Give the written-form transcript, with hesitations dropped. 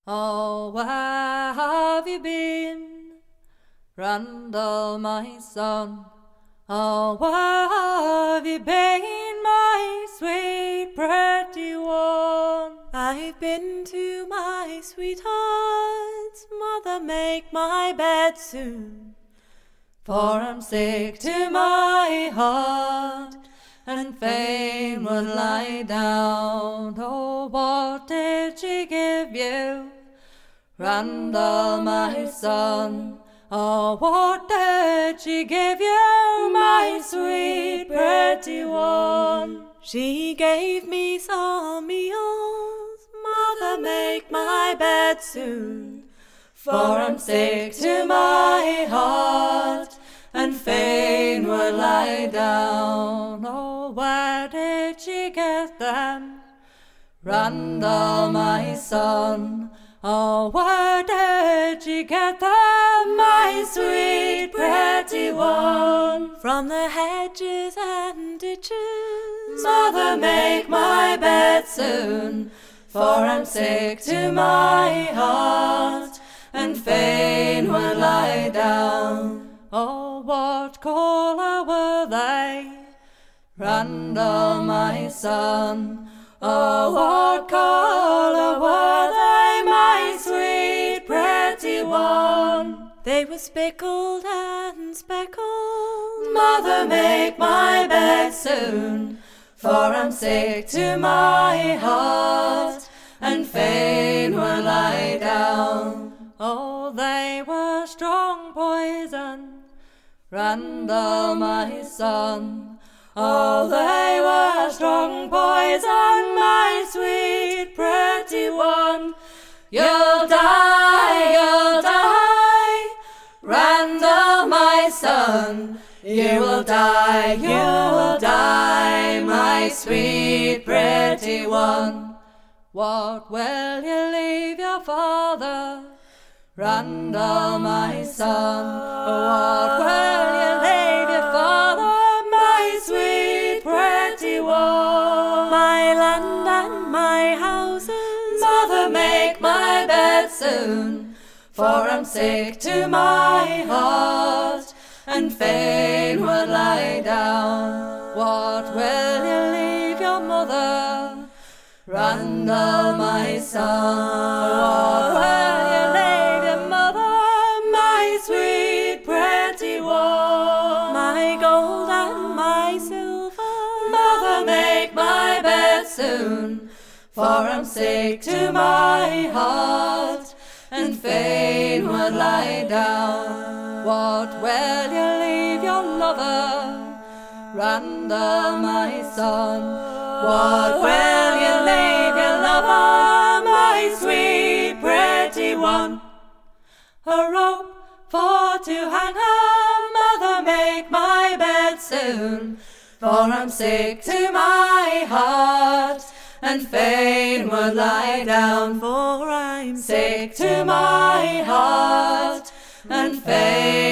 Oh, where have you been, Randall, my son? Oh, where have you been, my sweet, pretty one? I've been to my sweetheart's mother, make my bed soon, for I'm sick to my heart, and fain would lie down. Oh, what did she give you, Randall, my son? Oh, what did she give you, my sweet, pretty one? She gave me some meals, mother, make my bed soon, for I'm sick to my heart, and fain would lie down. Oh, where did she get them, Randall, my son? Oh, where did she get them, my sweet, pretty one? From the hedges and ditches, mother, make my bed soon, for I'm sick to my heart, and fain would lie down. Oh, what colour were they, Randall, my son? Oh, what colour were they, my sweet, pretty one? They were speckled and speckled, mother, make my bed soon, for I'm sick to my heart, and fain would lie down. Oh, they were strong poison, Randall, my son. Oh, they were strong poison, my sweet, pretty one. You'll die, Randall, my son. You will die, my sweet, pretty one. What will you leave your father, Randall, my son? What will you leave your father, my sweet, pretty one? My land and my houses, mother, make my bed soon, for I'm sick to my heart, and fain would lie down. What will you leave your mother, Randall, my son? What will you leave your mother, my sweet, pretty one? My gold and my silver, mother, make my bed soon, for I'm sick to my heart, and fain would lie down. What will you leave your lover, Randall, my son? What will you leave your lover, my sweet, pretty one? A rope for to hang her, mother, make my bed soon, for I'm sick to my heart, and fain would lie down. for I'm Sick to my heart, and fain